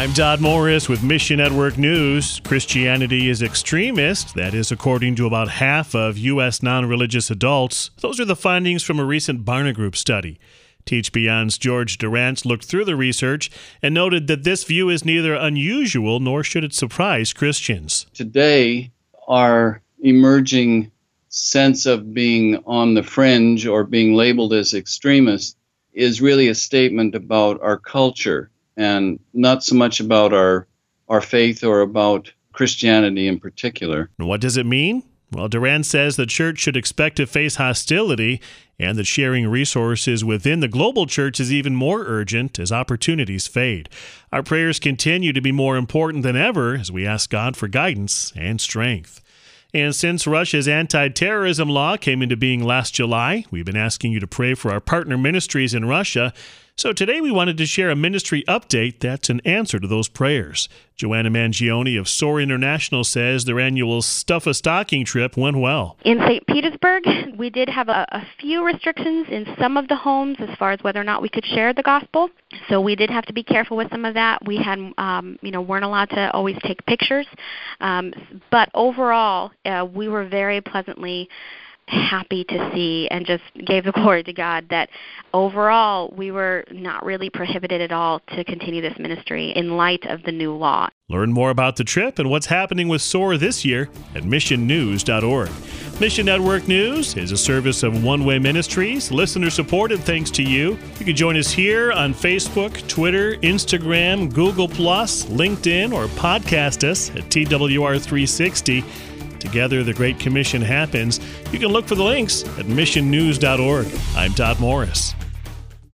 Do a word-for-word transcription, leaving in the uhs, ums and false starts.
I'm Todd Morris with Mission Network News. Christianity is extremist. That is according to about half of U S non-religious adults. Those are the findings from a recent Barna Group study. Teach Beyond's George Durrance looked through the research and noted that this view is neither unusual nor should it surprise Christians. Today, our emerging sense of being on the fringe or being labeled as extremist is really a statement about our culture and not so much about our our faith or about Christianity in particular. And what does it mean? Well, Durrance says the church should expect to face hostility and that sharing resources within the global church is even more urgent as opportunities fade. Our prayers continue to be more important than ever as we ask God for guidance and strength. And since Russia's anti-terrorism law came into being last July, we've been asking you to pray for our partner ministries in Russia. So today we wanted to share a ministry update that's an answer to those prayers. Joanna Mangione of SOAR International says their annual Stuff a Stocking trip went well. In Saint Petersburg, we did have a, a few restrictions in some of the homes as far as whether or not we could share the gospel. So we did have to be careful with some of that. We had, um, you know, weren't allowed to always take pictures. Um, but overall, uh, we were very pleasantly happy to see and just gave the glory to God that overall we were not really prohibited at all to continue this ministry in light of the new law. Learn more about the trip and what's happening with SOAR this year at mission news dot org. Mission Network News is a service of One Way Ministries, listener supported thanks to you. You can join us here on Facebook, Twitter, Instagram, Google plus, LinkedIn, or podcast us at T W R three sixty. Together, the Great Commission happens. You can look for the links at mission news dot org. I'm Todd Morris.